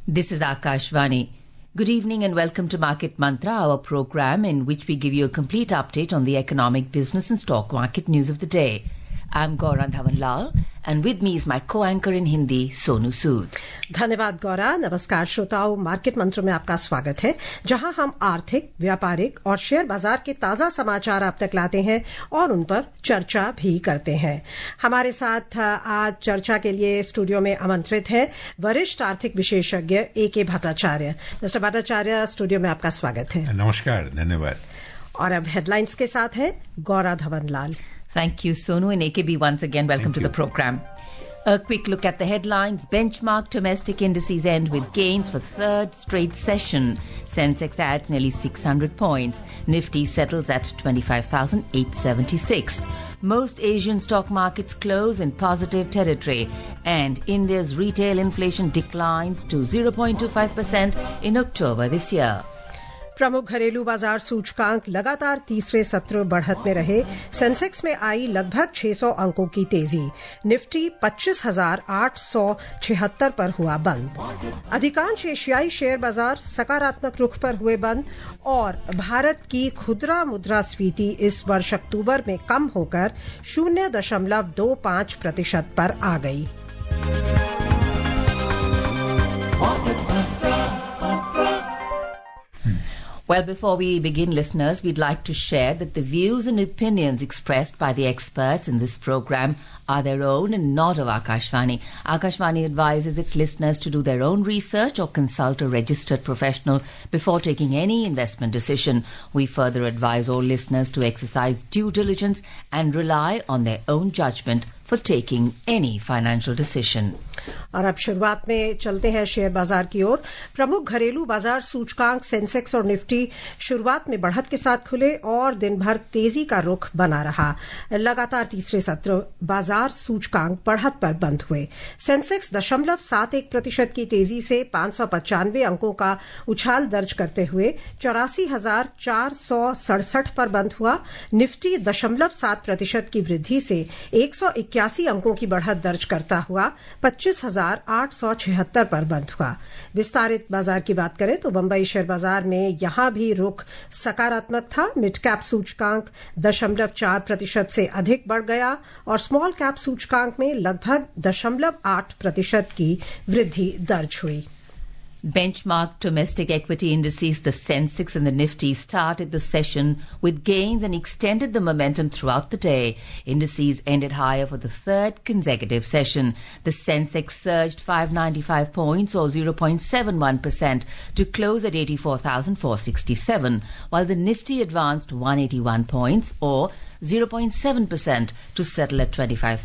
This is Akashvani. Good evening and welcome to Market Mantra, our program in which we give you a complete update on the economic, business and stock market news of the day. I'm Gaura Dhawanlal and with me is my co-anchor in Hindi, Sonu Sood. धन्यवाद गौरा। नमस्कार श्रोताओं, market मंत्र में आपका स्वागत है, जहां हम आर्थिक, व्यापारिक और शेयर बाजार के ताजा समाचार आप तक लाते हैं और उन पर चर्चा भी करते हैं। हमारे साथ आज चर्चा के लिए स्टूडियो में आमंत्रित है वरिष्ठ आर्थिक विशेषज्ञ A.K. Bhattacharya. Mister Bhattacharya, studio में आपका स्वागत है। नमस्कार, धन्यवाद। और अब हेडलाइंस के साथ है Gaura धवनलाल। Thank you, Sonu, and AKB once again. Welcome to the program. A quick look at the headlines. Benchmark domestic indices end with gains for third straight session. Sensex adds nearly 600 points. Nifty settles at 25,876. Most Asian stock markets close in positive territory. And India's retail inflation declines to 0.25% in October this year. प्रमुख घरेलू बाजार सूचकांक लगातार तीसरे सत्र बढ़त में रहे। सेंसेक्स में आई लगभग 600 अंकों की तेजी। निफ्टी 25,876 पर हुआ बंद। अधिकांश एशियाई शेयर बाजार सकारात्मक रुख पर हुए बंद और भारत की खुदरा मुद्रास्फीति इस वर्ष अक्टूबर में कम होकर 0.25% पर आ गई। Well, before we begin, listeners, we'd like to share that the views and opinions expressed by the experts in this program are their own and not of Akashvani. Akashvani advises its listeners to do their own research or consult a registered professional before taking any investment decision. We further advise all listeners to exercise due diligence and rely on their own judgment for taking any financial decision. और अब शुरुआत में चलते हैं share बाजार की ओर। प्रमुख घरेलू बाजार सूचकांक सेंसेक्स और निफ्टी शुरुआत में बढ़त के साथ खुले और दिन भर तेजी का रुख बना रहा। लगातार तीसरे सत्र बाजार सूचकांक बढ़त पर बंद हुए। सेंसेक्स 0.71% की तेजी से 595 अंकों का उछाल दर्ज करते हुए 84,467 पर बंद हुआ। निफ्टी 0.7% की वृद्धि से 181 अंकों की बढ़त दर्ज करता हुआ 25,876 पर बंद हुआ। विस्तारित बाजार की बात करें तो बंबई शेयर बाजार में यहां भी रुख सकारात्मक था। मिड कैप सूचकांक 0.4% से अधिक बढ़ गया और स्मॉल कैप सूचकांक में लगभग 0.8% की वृद्धि दर्ज हुई। Benchmark domestic equity indices, the Sensex and the Nifty, started the session with gains and extended the momentum throughout the day. Indices ended higher for the third consecutive session. The Sensex surged 595 points or 0.71% to close at 84,467, while the Nifty advanced 181 points or 0.7% to settle at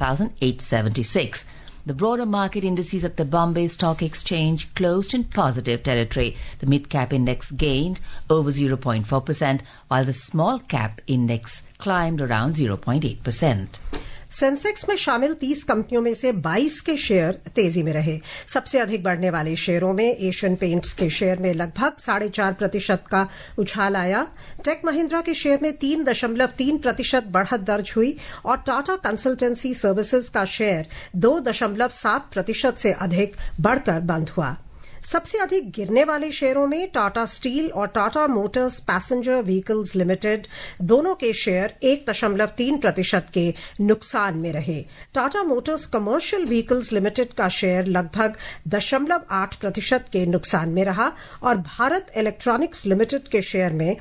25,876. The broader market indices at the Bombay Stock Exchange closed in positive territory. The mid-cap index gained over 0.4%, while the small-cap index climbed around 0.8%. Sensex में शामिल 30 कंपनियों में से 22 के share तेजी में रहे। सबसे अधिक बढ़ने वाले शेयरों में एशियन पेंट्स के शेयर में लगभग 4.5% का उछाल आया। टेक महिंद्रा के शेयर में 3.3% बढ़त दर्ज हुई और टाटा कंसल्टेंसी सर्विसेज का शेयर 2.7% से अधिक बढ़कर बंद हुआ। सबसे अधिक गिरने वाले शेयरों में टाटा स्टील और Tata motors passenger vehicles limited दोनों के शेयर 1.3% के नुकसान में रहे। Tata motors commercial vehicles limited का शेयर लगभग 0.8% के नुकसान में रहा और भारत इलेक्ट्रॉनिक्स लिमिटेड के शेयर में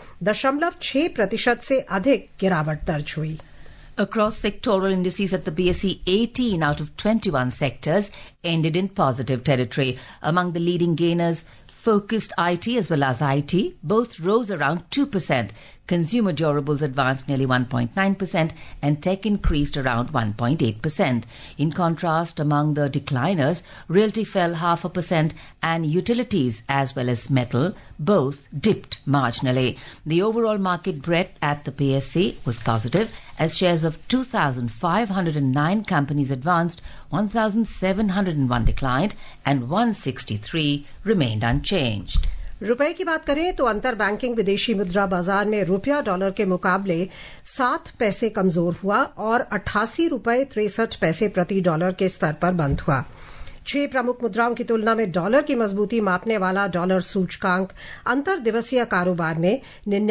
0.6% से अधिक गिरावट दर्ज हुई। Across sectoral indices at the BSE, 18 out of 21 sectors ended in positive territory. Among the leading gainers, focused IT as well as IT both rose around 2%. Consumer durables advanced nearly 1.9% and tech increased around 1.8%. In contrast, among the decliners, realty fell 0.5% and utilities as well as metal both dipped marginally. The overall market breadth at the PSE was positive as shares of 2,509 companies advanced, 1,701 declined and 163 remained unchanged. रुपए की बात करें तो अंतर banking विदेशी मुद्रा बाजार में रुपया डॉलर के मुकाबले 7 पैसे कमजोर हुआ और 88.63 रुपए प्रति डॉलर के स्तर पर बंद हुआ। 6 प्रमुख मुद्राओं की तुलना में डॉलर की मजबूती मापने वाला डॉलर सूचकांक अंतर दिवसीय कारोबार में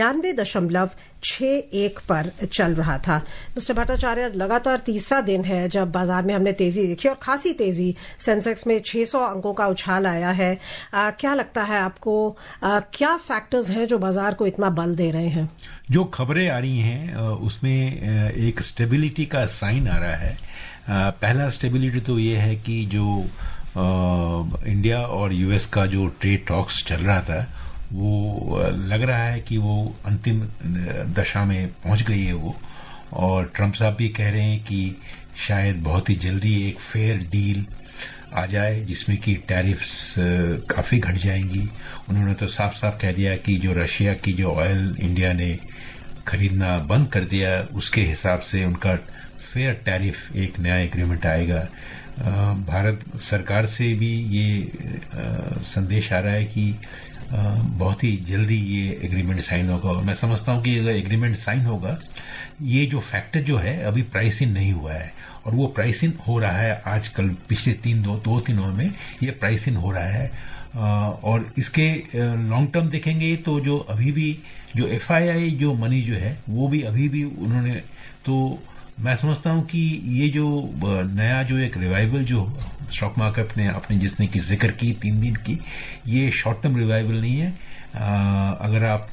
99.61 पर चल रहा था। मिस्टर भट्टाचार्य, लगातार तीसरा दिन है जब बाजार में हमने तेजी देखी और खासी तेजी, सेंसेक्स में 600 अंकों का उछाल आया है। क्या लगता है आपको, क्या फैक्टर्स हैं जो बाजार को इतना बल दे रहे हैं? जो खबरें आ रही हैं उसमें एक स्टेबिलिटी का साइन आ रहा है। पहला स्टेबिलिटी तो ये है कि जो इंडिया और यूएस का जो ट्रेड टॉक्स चल रहा था वो लग रहा है कि वो अंतिम दशा में पहुंच गई है वो, और ट्रंप साहब भी कह रहे हैं कि शायद बहुत ही जल्दी एक फेयर डील आ जाए जिसमें कि टैरिफ्स काफ़ी घट जाएंगी। उन्होंने तो साफ साफ कह दिया कि जो रशिया की जो ऑयल इंडिया ने खरीदना बंद कर दिया उसके हिसाब से उनका फेयर टैरिफ एक नया एग्रीमेंट आएगा। भारत सरकार से भी ये संदेश आ रहा है कि बहुत ही जल्दी ये एग्रीमेंट साइन होगा, और मैं समझता हूँ कि अगर एग्रीमेंट साइन होगा, ये जो फैक्टर जो है अभी प्राइस इन नहीं हुआ है और वो प्राइस इन हो रहा है आजकल, पिछले दो तीन में ये प्राइस इन हो रहा है। और इसके लॉन्ग टर्म देखेंगे तो जो अभी भी जो FII जो मनी जो है वो भी अभी भी उन्होंने, तो मैं समझता हूं कि ये जो नया जो एक रिवाइवल जो स्टॉक मार्केट ने आपने जिसने की जिक्र की 3 दिन की, ये शॉर्ट टर्म रिवाइवल नहीं है। अगर आप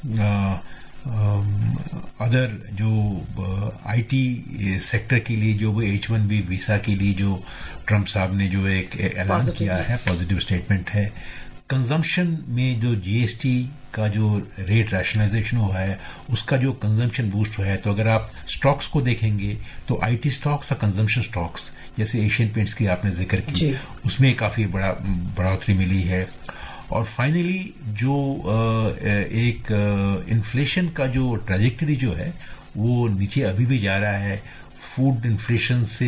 अदर जो IT सेक्टर के लिए जो H1B वीसा के लिए जो ट्रंप साहब ने जो एक ऐलान किया है, पॉजिटिव स्टेटमेंट है। कंजम्पशन में जो GST का जो रेट रैशनलाइजेशन हुआ है उसका जो कंजम्पशन बूस्ट हुआ है, तो अगर आप स्टॉक्स को देखेंगे तो IT स्टॉक्स और कंजम्पशन स्टॉक्स जैसे एशियन पेंट्स की आपने जिक्र की उसमें काफी बढ़ोतरी मिली है। और फाइनली जो एक इन्फ्लेशन का जो ट्रैजेक्टरी जो है वो नीचे अभी भी जा रहा है, फूड इन्फ्लेशन से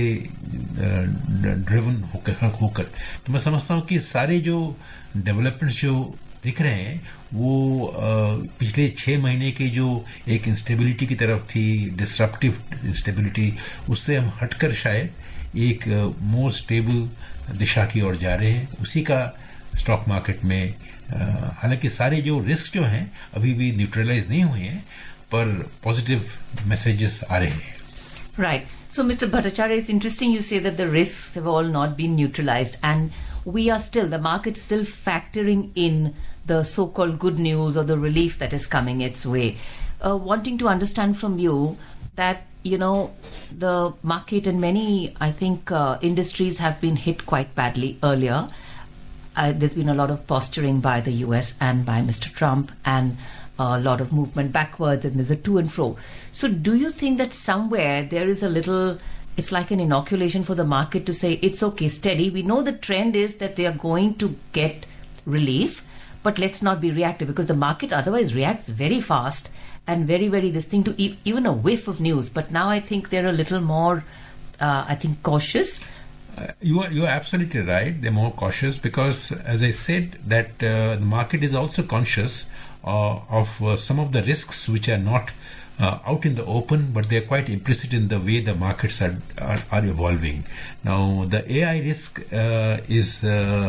ड्रिवन होकर। तो मैं समझता हूँ कि सारे जो डेवलपमेंट्स जो दिख रहे हैं वो पिछले 6 महीने के जो एक इंस्टेबिलिटी की तरफ थी, डिसरप्टिव इंस्टेबिलिटी, उससे हम हटकर शायद एक मोर स्टेबल दिशा की ओर जा रहे हैं। उसी का स्टॉक मार्केट में हालांकि सारे जो रिस्क जो हैं अभी भी न्यूट्रलाइज नहीं हुए हैं, पर पॉजिटिव मैसेजेस आ रहे हैं। Right. So, Mr. Bhattacharya, it's interesting you say that the risks have all not been neutralized, and we are still, the market is still factoring in the so-called good news or the relief that is coming its way. Wanting to understand from you that, you know, the market and many, I think, industries have been hit quite badly earlier. There's been a lot of posturing by the US and by Mr. Trump, and a lot of movement backwards, and there's a to and fro. So do you think that somewhere there is a little, it's like an inoculation for the market to say, it's okay, steady. We know the trend is that they are going to get relief, but let's not be reactive, because the market otherwise reacts very fast and very, very this thing to even a whiff of news. But now I think they're a little more, I think, cautious. You are absolutely right. They're more cautious because, as I said, that the market is also conscious of some of the risks which are not out in the open, but they are quite implicit in the way the markets are evolving. Now, the AI risk is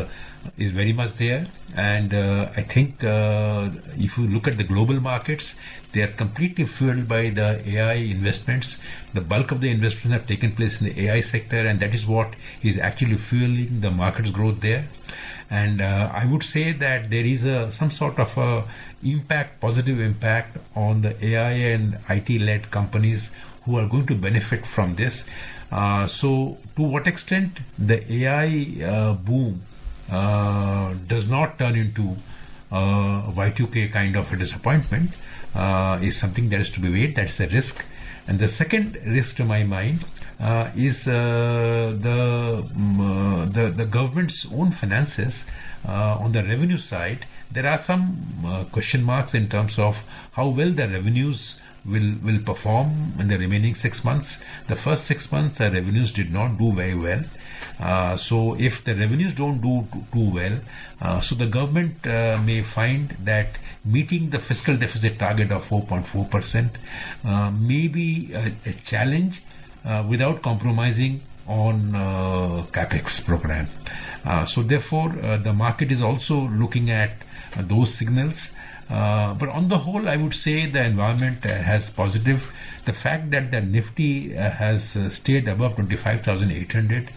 very much there, and I think if you look at the global markets, they are completely fueled by the AI investments. The bulk of the investments have taken place in the AI sector, and that is what is actually fueling the market's growth there. And I would say that there is some sort of a positive impact on the AI and IT-led companies who are going to benefit from this. So to what extent the AI boom does not turn into Y2K kind of a disappointment is something that is to be weighed. That's a risk. And the second risk to my mind is the government's own finances. On the revenue side, there are some question marks in terms of how well the revenues will perform in the remaining 6 months. The first 6 months, the revenues did not do very well. So if the revenues don't do too well, so the government may find that meeting the fiscal deficit target of 4.4% may be a challenge without compromising on capex program. So therefore, the market is also looking at those signals. But on the whole, I would say the environment has positive. The fact that the Nifty has stayed above 25,800,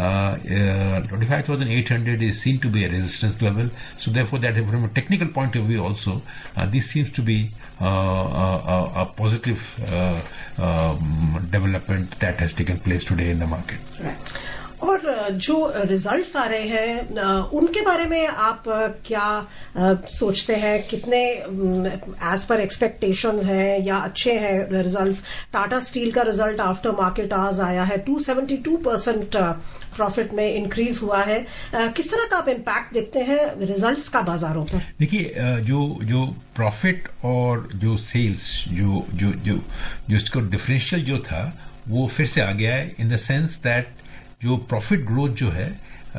25,800 is seen to be a resistance level. So therefore, that from a technical point of view also, this seems to be a positive development that has taken place today in the market. Right. और जो results आ रहे हैं उनके बारे में आप क्या सोचते हैं? कितने एज पर एक्सपेक्टेशंस हैं या अच्छे हैं रिजल्ट्स? टाटा स्टील का रिजल्ट आफ्टर मार्केट आवर्स आया है, 272% प्रॉफिट में इंक्रीज हुआ है. किस तरह का आप इम्पैक्ट देखते हैं रिजल्ट्स का बाजारों पर? देखिए, जो प्रॉफिट और जो सेल्स जो इसका डिफरेंशियल जो था वो फिर से आ गया है, इन द सेंस दैट जो प्रॉफिट ग्रोथ जो है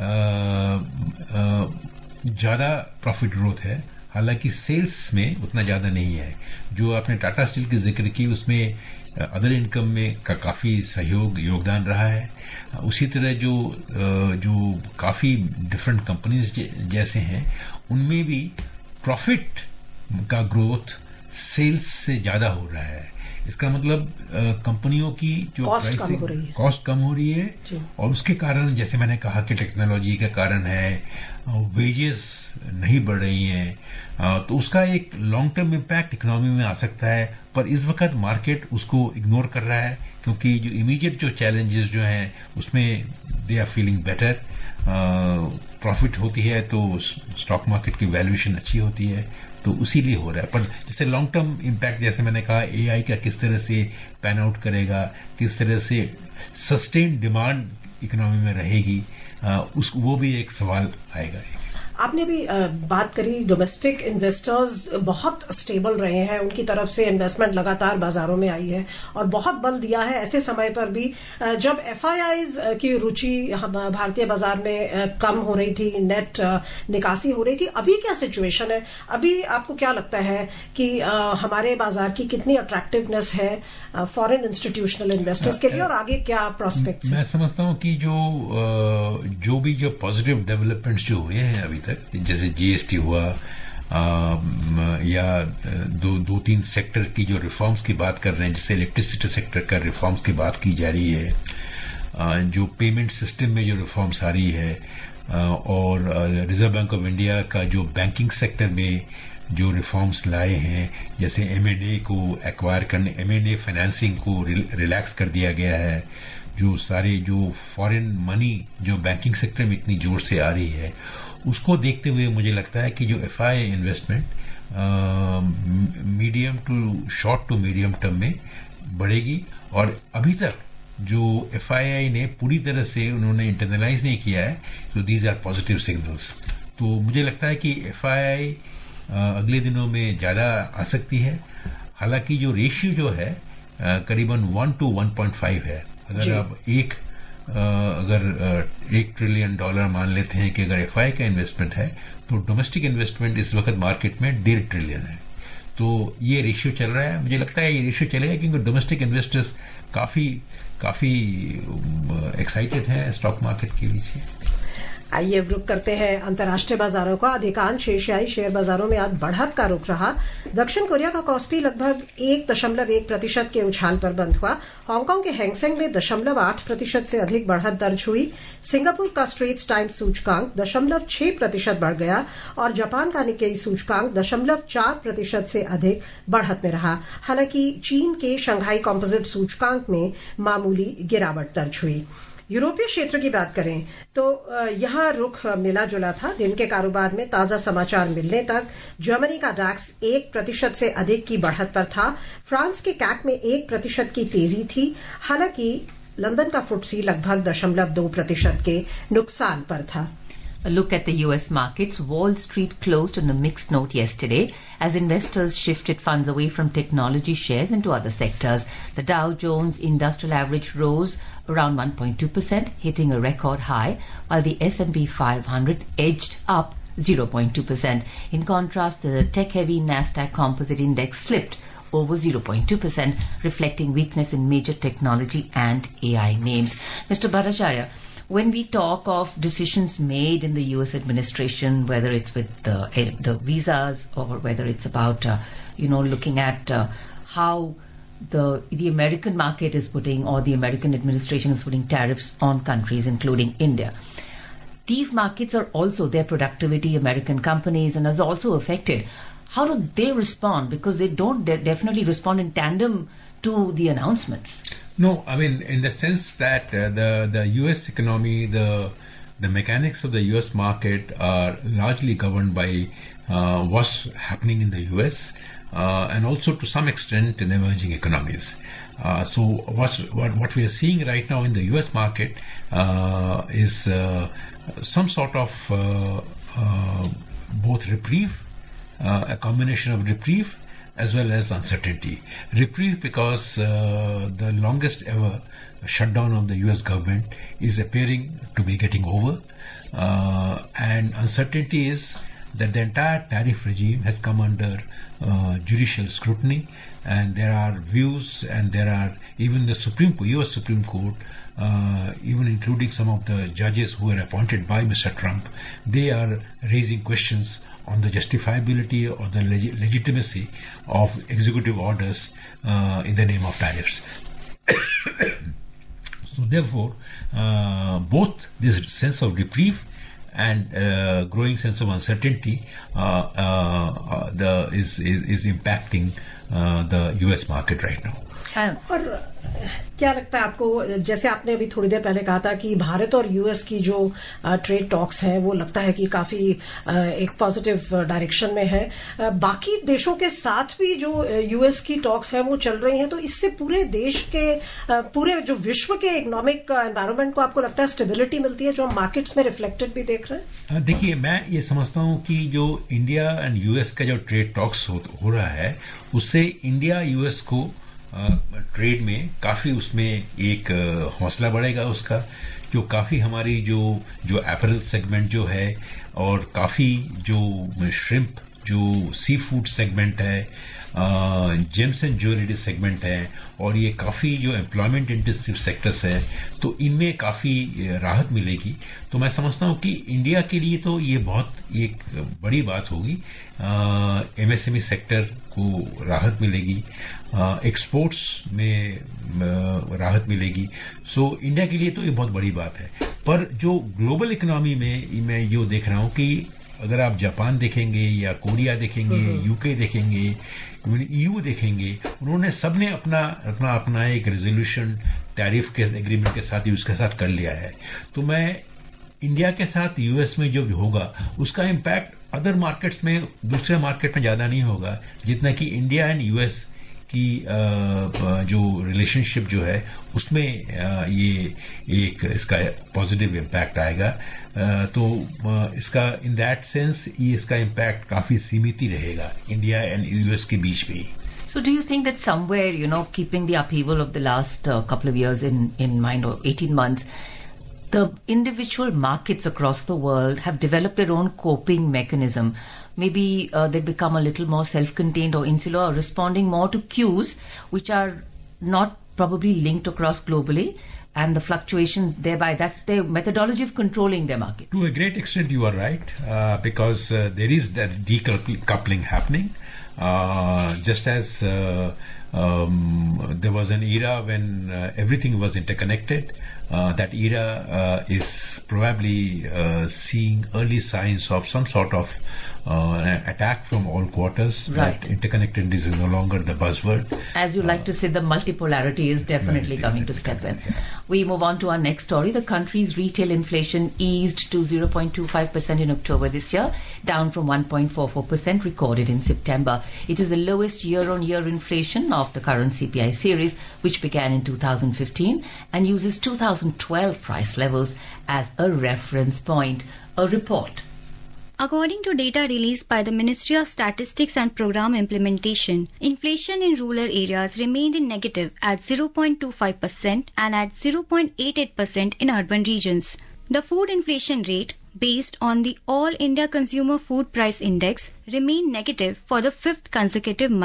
ज्यादा प्रॉफिट ग्रोथ है, हालांकि सेल्स में उतना ज्यादा नहीं है. जो आपने टाटा स्टील की जिक्र की उसमें अदर इनकम में का काफी योगदान रहा है. उसी तरह जो काफी डिफरेंट कंपनीज जैसे हैं उनमें भी प्रॉफिट का ग्रोथ सेल्स से ज्यादा हो रहा है. इसका मतलब कंपनियों की जो कॉस्ट कम हो रही है और उसके कारण, जैसे मैंने कहा कि टेक्नोलॉजी के कारण है, वेजेस नहीं बढ़ रही हैं, तो उसका एक लॉन्ग टर्म इम्पैक्ट इकोनॉमी में आ सकता है. पर इस वक्त मार्केट उसको इग्नोर कर रहा है क्योंकि जो इमीडिएट जो चैलेंजेस जो हैं उसमें they are feeling better. Profit होती है तो स्टॉक मार्केट की वैल्यूएशन अच्छी होती है, तो उसीलिए हो रहा है. पर जैसे लॉन्ग टर्म इम्पैक्ट, जैसे मैंने कहा, एआई का किस तरह से पैन आउट करेगा, किस तरह से सस्टेन डिमांड इकोनॉमी में रहेगी, वो भी एक सवाल आएगा. आपने भी बात करी, डोमेस्टिक इन्वेस्टर्स बहुत स्टेबल रहे हैं, उनकी तरफ से इन्वेस्टमेंट लगातार बाजारों में आई है और बहुत बल दिया है ऐसे समय पर भी जब एफआईआईज की रुचि भारतीय बाजार में कम हो रही थी, नेट निकासी हो रही थी. अभी क्या सिचुएशन है? अभी आपको क्या लगता है कि हमारे बाजार की कितनी अट्रैक्टिवनेस है फॉरेन इंस्टीट्यूशनल इन्वेस्टर्स के लिए और आगे क्या प्रोस्पेक्ट्स? मैं समझता हूँ कि जो भी पॉजिटिव डेवलपमेंट्स जो हुए हैं अभी तक, जैसे जीएसटी हुआ या दो तीन सेक्टर की जो रिफॉर्म्स की बात कर रहे हैं, जैसे इलेक्ट्रिसिटी सेक्टर का रिफॉर्म्स की बात की जा रही है, जो पेमेंट सिस्टम में जो रिफॉर्म्स आ रही है, और रिजर्व बैंक ऑफ इंडिया का जो बैंकिंग सेक्टर में जो रिफॉर्म्स लाए हैं, जैसे एमएनए को एक्वायर करने, एमएनए फाइनेंसिंग को रिलैक्स कर दिया गया है, जो सारे जो फॉरेन मनी जो बैंकिंग सेक्टर में इतनी जोर से आ रही है, उसको देखते हुए मुझे लगता है कि जो FI investment medium to short to medium term में बढ़ेगी. और अभी तक जो एफआईआई ने पूरी तरह से उन्होंने इंटरनलाइज नहीं किया है, तो दीज आर पॉजिटिव सिग्नल्स. तो मुझे लगता है कि एफआईआई अगले दिनों में ज्यादा आ सकती है. हालांकि जो रेशियो जो है करीबन 1 to 1.5 है. अगर आप अगर $1 ट्रिलियन मान लेते हैं कि अगर एफआई का इन्वेस्टमेंट है, तो डोमेस्टिक इन्वेस्टमेंट इस वक्त मार्केट में $1.5 ट्रिलियन है. तो ये रेशियो चल रहा है. मुझे लगता है ये रेशियो चलेगा क्योंकि डोमेस्टिक इन्वेस्टर्स काफी एक्साइटेड हैं स्टॉक मार्केट के लिए. आइए रुक करते हैं अंतर्राष्ट्रीय बाजारों का. अधिकांश एशियाई शेयर बाजारों में आज बढ़त का रुख रहा. दक्षिण कोरिया का कॉस्पी लगभग 1.1% के उछाल पर बंद हुआ. हांगकांग के हैंगसेंग में 0.8% से अधिक बढ़त दर्ज हुई. सिंगापुर का स्ट्रेट्स टाइम्स सूचकांक 0.6% बढ़ गया और जापान का निक्केई सूचकांक 0.4% से अधिक बढ़त में रहा. हालांकि चीन के शंघाई कॉम्पोजिट सूचकांक में मामूली गिरावट दर्ज हुई. यूरोपीय क्षेत्र की बात करें तो यहां रुख मिला जुला था. दिन के कारोबार में ताजा समाचार मिलने तक जर्मनी का डैक्स 1% से अधिक की बढ़त पर था. फ्रांस के कैक में 1% की तेजी थी. हालांकि लंदन का फुटसी लगभग 0.2% के नुकसान पर था. A look at the US markets. Wall Street closed on a mixed note yesterday as investors shifted funds away from technology shares into other sectors. The Dow Jones Industrial Average rose around 1.2%, hitting a record high, while the S&P 500 edged up 0.2%. In contrast, the tech-heavy Nasdaq Composite Index slipped over 0.2%, reflecting weakness in major technology and AI names. Mr. Bhattacharya, when we talk of decisions made in the U.S. administration, whether it's with the visas or whether it's about, looking at how the American market is putting, or the American administration is putting tariffs on countries, including India, these markets are also, their productivity, American companies, and is also affected. How do they respond? Because they don't definitely respond in tandem to the announcements. No, I mean, in the sense that the U.S. economy, the mechanics of the U.S. market are largely governed by what's happening in the U.S. And also to some extent in emerging economies. So what we are seeing right now in the U.S. market is some sort of both reprieve, a combination of reprieve as well as uncertainty. Reprieve because the longest ever shutdown of the U.S. government is appearing to be getting over, and uncertainty is that the entire tariff regime has come under judicial scrutiny, and there are views, and there are even the U.S. Supreme Court, even including some of the judges who were appointed by Mr. Trump, they are raising questions on the justifiability or the legitimacy of executive orders in the name of tariffs. So therefore, both this sense of reprieve and growing sense of uncertainty is impacting the U.S. market right now. और क्या लगता है आपको, जैसे आपने अभी थोड़ी देर पहले कहा था कि भारत और यूएस की जो ट्रेड टॉक्स हैं वो लगता है कि काफी एक पॉजिटिव डायरेक्शन में है, बाकी देशों के साथ भी जो यूएस की टॉक्स हैं वो चल रही हैं, तो इससे पूरे देश के, पूरे जो विश्व के इकोनॉमिक एनवायरनमेंट को आपको लगता है स्टेबिलिटी मिलती है, जो हम मार्केट्स में रिफ्लेक्टेड भी देख रहे हैं? देखिए, मैं ये समझता हूँ कि जो इंडिया एंड यूएस का जो ट्रेड टॉक्स हो रहा है, उससे इंडिया यूएस को ट्रेड में काफी उसमें एक हौसला बढ़ेगा उसका, जो काफी हमारी जो अपैरल सेगमेंट जो है, और काफी जो श्रिम्प, जो सी फूड सेगमेंट है, जेम्स एंड ज्वेलरी सेगमेंट है, और ये काफी जो एम्प्लॉयमेंट इंटेंसिव सेक्टर्स है, तो इनमें काफी राहत मिलेगी. तो मैं समझता हूँ कि इंडिया के लिए तो ये बहुत एक बड़ी बात होगी. एमएसएमई सेक्टर को राहत मिलेगी, एक्सपोर्ट्स में राहत मिलेगी. सो इंडिया के लिए तो ये बहुत बड़ी बात है. पर जो ग्लोबल इकोनॉमी में मैं ये देख रहा हूँ कि अगर आप जापान देखेंगे या कोरिया देखेंगे, यूके देखेंगे, ईयू देखेंगे, उन्होंने सबने अपना एक रेजोल्यूशन टैरिफ के एग्रीमेंट के साथ यूएस के साथ कर लिया है. तो मैं इंडिया के साथ यूएस में जो भी होगा उसका इम्पैक्ट अदर मार्केट्स में, दूसरे मार्केट में ज्यादा नहीं होगा जितना कि इंडिया एंड यूएस की जो रिलेशनशिप जो है उसमें ये एक इसका पॉजिटिव इम्पैक्ट आएगा. तो इसका इन दैट सेंस ये इसका इम्पैक्ट काफी सीमित ही रहेगा इंडिया एंड यूएस के बीच में. So do you think that somewhere, keeping the upheaval of the last couple of years in mind, or 18 months, the individual markets across the world have developed their own coping mechanism? Maybe they become a little more self-contained or insular, or responding more to cues which are not probably linked across globally, and the fluctuations thereby, that's their methodology of controlling their market. To a great extent you are right, because there is that decoupling happening. Just as there was an era when everything was interconnected, that era is probably seeing early signs of some sort of an attack from all quarters. Right. That interconnectedness is no longer the buzzword. As you like to say, the multipolarity is definitely coming to step in. We move on to our next story. The country's retail inflation eased to 0.25% in October this year, down from 1.44% recorded in September. It is the lowest year-on-year inflation of the current CPI series, which began in 2015 and uses 2012 price levels as a reference point. A report. According to data released by the Ministry of Statistics and Program Implementation, inflation in rural areas remained in negative at 0.25% and at 0.88% in urban regions. The food inflation rate, based on the All India Consumer Food Price Index, remained negative for the fifth consecutive month.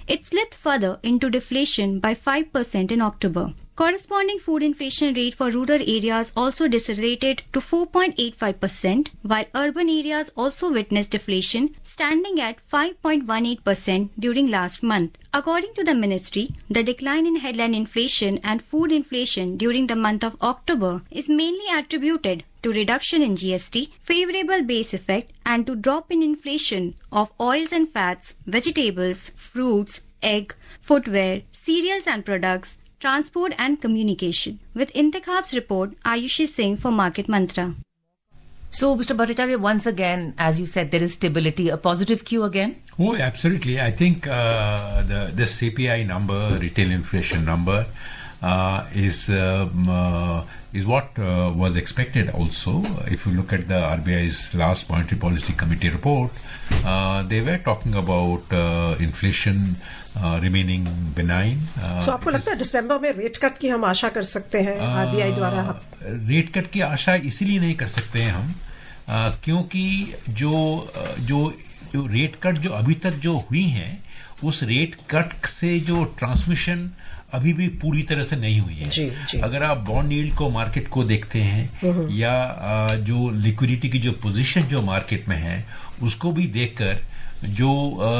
It slipped further into deflation by 5% in October. Corresponding food inflation rate for rural areas also decelerated to 4.85%, while urban areas also witnessed deflation, standing at 5.18% during last month. According to the ministry, the decline in headline inflation and food inflation during the month of October is mainly attributed to reduction in GST, favorable base effect, and to drop in inflation of oils and fats, vegetables, fruits, egg, footwear, cereals and products, transport and communication. With Intikhab's report, Ayushi Singh for Market Mantra. So, Mr. Bhattacharya, once again, as you said, there is stability, a positive cue again? Oh, absolutely. I think the CPI number, retail inflation number, is what was expected also. If you look at the RBI's last monetary policy committee report, they were talking about inflation remaining benign. So आपको लगता है दिसंबर में rate cut की हम आशा कर सकते हैं RBI द्वारा? रेट कट की आशा इसीलिए नहीं कर सकते हैं हम क्योंकि जो रेट कट जो अभी तक जो हुई हैं उस रेट कट से जो ट्रांसमिशन अभी भी पूरी तरह से नहीं हुई है। जी, जी। अगर आप बॉन्ड यील्ड को मार्केट को देखते हैं या जो लिक्विडिटी की जो पोजीशन जो मार्केट में है उसको भी देखकर जो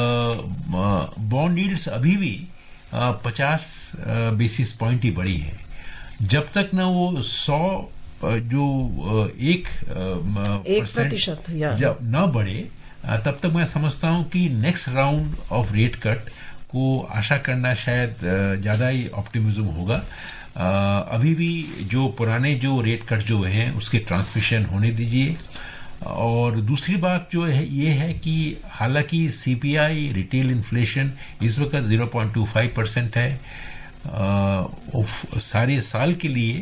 बॉन्ड यील्ड्स अभी भी 50 बेसिस पॉइंट ही बढ़ी है। जब तक ना वो 100 जो 1% जब ना बढ़े तब तक मैं समझता हूं कि next round of rate cut को आशा करना शायद ज्यादा ही ऑप्टिमिज्म होगा। अभी भी जो पुराने जो रेट कट जो हैं उसके ट्रांसमिशन होने दीजिए। और दूसरी बात जो है ये है कि हालांकि सीपीआई रिटेल इन्फ्लेशन इस वक्त 0.25% है, सारे साल के लिए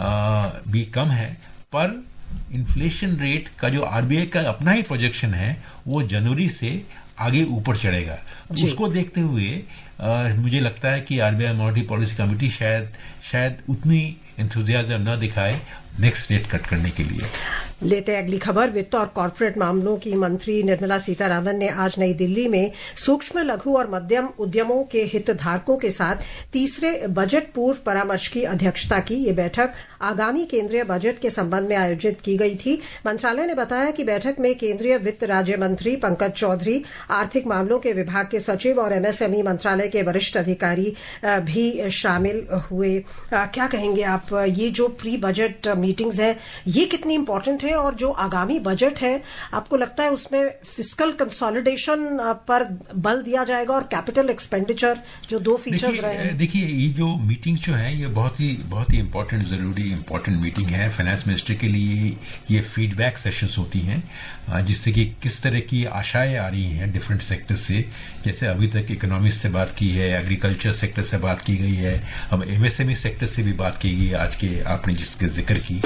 भी कम है, पर इन्फ्लेशन रेट का जो आरबीआई का अपना ही प्रोजेक्शन है वो जनवरी से आगे ऊपर चढ़ेगा। उसको देखते हुए मुझे लगता है कि आरबीआई मॉनेटरी पॉलिसी कमेटी शायद उतनी एंथुसियाज्म न दिखाए नेक्स्ट रेट कट करने के लिए। लेते अगली खबर। वित्त और कॉर्पोरेट मामलों की मंत्री निर्मला सीतारामन ने आज नई दिल्ली में सूक्ष्म लघु और मध्यम उद्यमों के हितधारकों के साथ तीसरे बजट पूर्व परामर्श की अध्यक्षता की। ये बैठक आगामी केंद्रीय बजट के संबंध में आयोजित की गई थी। मंत्रालय ने बताया कि बैठक में केंद्रीय वित्त राज्य मंत्री पंकज चौधरी, आर्थिक मामलों के विभाग के सचिव और एमएसएमई मंत्रालय के वरिष्ठ अधिकारी भी शामिल हुए। क्या कहेंगे आप, ये जो प्री बजट मीटिंग्स है ये कितनी इंपॉर्टेंट है और जो आगामी बजट है आपको लगता है उसमें फिस्कल कंसोलिडेशन पर बल दिया जाएगा और कैपिटल एक्सपेंडिचर जो दो फीचर्स रहे हैं? देखिए ये जो मीटिंग जो है ये बहुत ही इंपॉर्टेंट जरूरी इंपॉर्टेंट मीटिंग है। फाइनेंस मिनिस्टर के लिए ये फीडबैक सेशंस होती हैं जिससे कि किस तरह की आशाएं आ रही हैं डिफरेंट सेक्टर से। जैसे अभी तक इकोनॉमिक्स से बात की है, एग्रीकल्चर सेक्टर से बात की गई है, अब एमएसएमई सेक्टर से भी बात की गई है आज के आपने जिसके जिक्र की।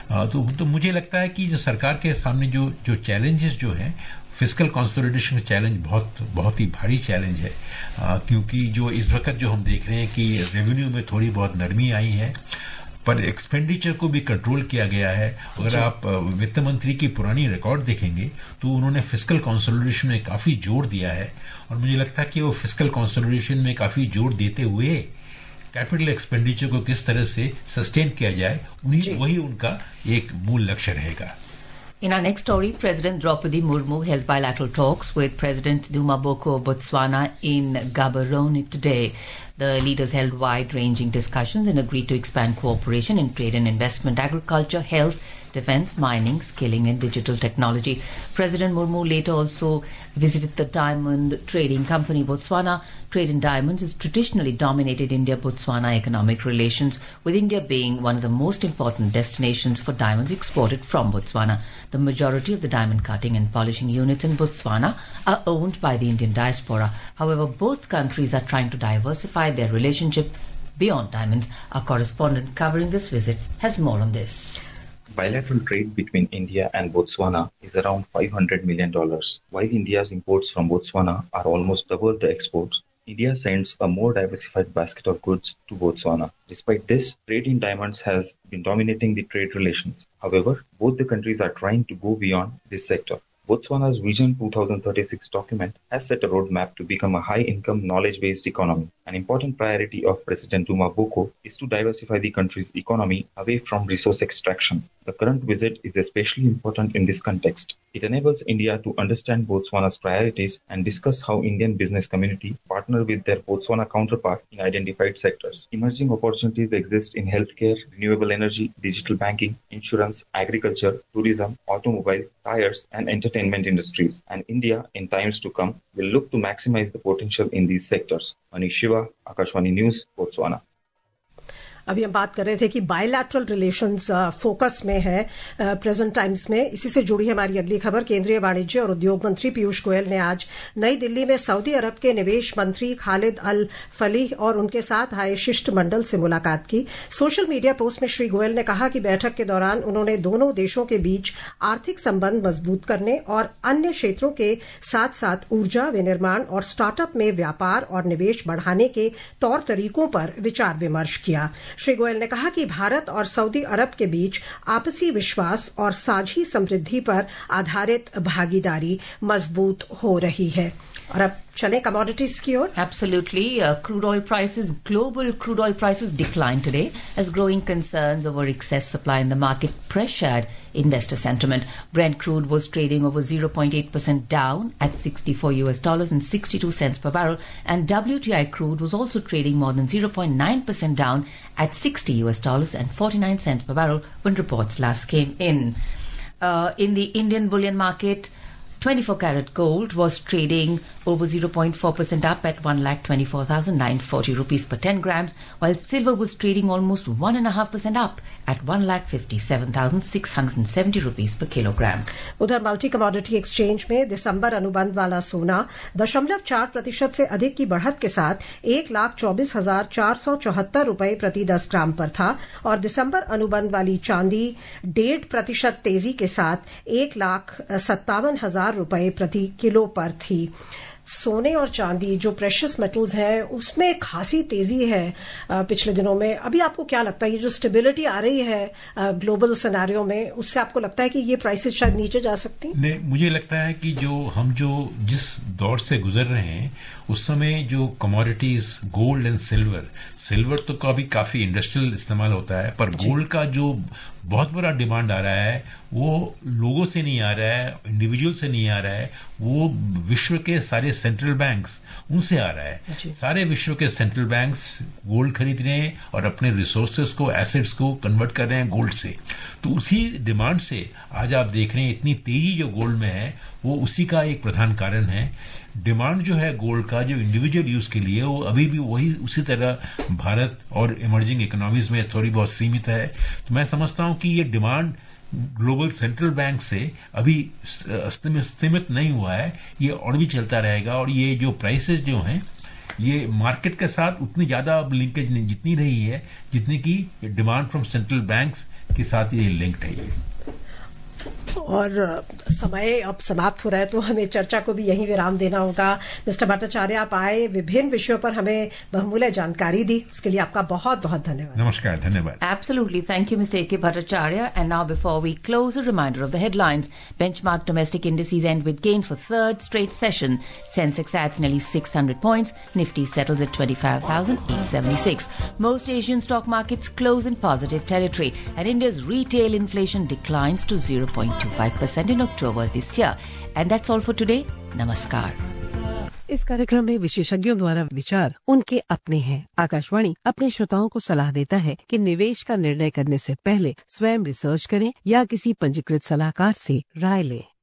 तो मुझे लगता है कि जो सरकार के सामने जो चैलेंजेस जो हैं, फिस्कल कंसोलिडेशन का चैलेंज बहुत ही भारी चैलेंज है क्योंकि जो इस वक्त जो हम देख रहे हैं कि रेवेन्यू में थोड़ी बहुत नरमी आई है पर एक्सपेंडिचर को भी कंट्रोल किया गया है। अगर आप वित्त मंत्री की पुरानी रिकॉर्ड देखेंगे तो उन्होंने फिस्कल कंसोलिडेशन में काफी जोर दिया है और मुझे लगता है कि वो फिस्कल कंसोलिडेशन में काफी जोर देते हुए कैपिटल एक्सपेंडिचर को किस तरह से सस्टेन किया जाए वही उनका एक मूल लक्ष्य रहेगा। In our next story, President Draupadi Murmu held bilateral talks with President Duma Boko of Botswana in Gaborone today. The leaders held wide-ranging discussions and agreed to expand cooperation in trade and investment, agriculture, health, defense, mining, skilling and digital technology. President Murmu later also visited the diamond trading company Botswana. Trade in diamonds has traditionally dominated India-Botswana economic relations, with India being one of the most important destinations for diamonds exported from Botswana. The majority of the diamond cutting and polishing units in Botswana are owned by the Indian diaspora. However, both countries are trying to diversify their relationship beyond diamonds. Our correspondent covering this visit has more on this. Bilateral trade between India and Botswana is around $500 million. While India's imports from Botswana are almost double the exports, India sends a more diversified basket of goods to Botswana. Despite this, trade in diamonds has been dominating the trade relations. However, both the countries are trying to go beyond this sector. Botswana's Vision 2036 document has set a roadmap to become a high-income, knowledge-based economy. An important priority of President Duma Boko is to diversify the country's economy away from resource extraction. The current visit is especially important in this context. It enables India to understand Botswana's priorities and discuss how Indian business community partner with their Botswana counterpart in identified sectors. Emerging opportunities exist in healthcare, renewable energy, digital banking, insurance, agriculture, tourism, automobiles, tires, and entertainment industries. And India, in times to come, will look to maximize the potential in these sectors. Manish Shiva, Akashvani News, Botswana. अभी हम बात कर रहे थे कि bilateral relations focus में है present times में। इसी से जुड़ी हमारी अगली खबर, केंद्रीय वाणिज्य और उद्योग मंत्री पीयूष गोयल ने आज नई दिल्ली में सऊदी अरब के निवेश मंत्री खालिद अल फलीह और उनके साथ आए शिष्टमंडल से मुलाकात की। सोशल मीडिया पोस्ट में श्री गोयल ने कहा कि बैठक के दौरान उन्होंने दोनों देशों के बीच आर्थिक संबंध मजबूत करने और अन्य क्षेत्रों के साथ साथ ऊर्जा, विनिर्माण और स्टार्टअप में व्यापार और निवेश बढ़ाने के तौर तरीकों पर विचार विमर्श किया। श्री गोयल ने कहा कि भारत और सऊदी अरब के बीच आपसी विश्वास और साझी समृद्धि पर आधारित भागीदारी मजबूत हो रही है। और अब चलें कमोडिटीज की ओर। Absolutely. Global crude oil prices declined today as growing concerns over excess supply in the market pressured investor sentiment. Brent crude was trading over 0.8% down at $64 and 62 cents per barrel, and WTI crude was also trading more than 0.9% down at $60 and 49 cents per barrel when reports last came in. In the Indian bullion market, 24-karat gold was trading over 0.4% up at 1,24,940 rupees per 10 grams, while silver was trading almost 1.5% up at 1,57,670 rupees per kilogram. उधर multi commodity exchange में दिसंबर अनुबंध वाला सोना 0.4% से अधिक की बढ़त के साथ 1,24,474 रुपए प्रति 10 ग्राम पर था, और दिसंबर अनुबंध वाली चांदी 1.5% तेजी के साथ 1,57,000 रुपए प्रति किलो पर थी। सोने और चांदी जो प्रेशियस मेटल्स हैं उसमें खासी तेजी है पिछले दिनों में। अभी आपको क्या लगता है, ये जो स्टेबिलिटी आ रही है ग्लोबल सिनेरियो में, उससे आपको लगता है कि ये प्राइसेस शायद नीचे जा सकती हैं? नहीं, मुझे लगता है कि जो जिस दौर से गुजर रहे हैं उस समय जो कमोडिटीज गोल्ड एंड सिल्वर तो काफी इंडस्ट्रियल इस्तेमाल होता है, पर गोल्ड का जो बहुत बड़ा डिमांड आ रहा है वो लोगों से नहीं आ रहा है, इंडिविजुअल से नहीं आ रहा है, वो विश्व के सारे सेंट्रल बैंक्स उनसे आ रहा है। सारे विश्व के सेंट्रल बैंक्स गोल्ड खरीद रहे हैं और अपने रिसोर्सेस को, एसेट्स को कन्वर्ट कर रहे हैं गोल्ड से। तो उसी डिमांड से आज आप देख रहे हैं इतनी तेजी जो गोल्ड में है, वो उसी का एक प्रधान कारण है। डिमांड जो है गोल्ड का जो इंडिविजुअल यूज के लिए, वो अभी भी वही उसी तरह भारत और इमर्जिंग इकोनॉमीज में थोड़ी बहुत सीमित है। तो मैं समझता हूं कि ये डिमांड ग्लोबल सेंट्रल बैंक से अभी सीमित नहीं हुआ है, ये और भी चलता रहेगा। और ये जो प्राइसेस जो हैं ये मार्केट के साथ उतनी ज्यादा अब लिंकेज नहीं जितनी रही है जितनी की डिमांड फ्रॉम सेंट्रल बैंक्स के साथ ये लिंक्ड है। और समय अब समाप्त हो रहा है तो हमें चर्चा को भी यहीं विराम देना होगा। मिस्टर भट्टाचार्य, आप आए, विभिन्न विषयों पर हमें बहुमूल्य जानकारी दी, उसके लिए आपका बहुत बहुत धन्यवाद। नमस्कार, धन्यवाद। Absolutely. Thank you, Mr. A.K. Bhattacharya. And now before we close, a reminder of the headlines. Benchmark domestic indices end with gains for third straight session. Sensex adds nearly 600 points. Nifty settles at 25,876. Most Asian stock markets close in positive territory. And India's retail inflation declines to 0.25% in October this year. And that's all for today. Namaskar. इस कार्यक्रम में विशेषज्ञों द्वारा विचार उनके अपने हैं। आकाशवाणी अपने श्रोताओं को सलाह देता है कि निवेश का निर्णय करने से पहले स्वयं रिसर्च करें या किसी पंजीकृत सलाहकार से राय लें।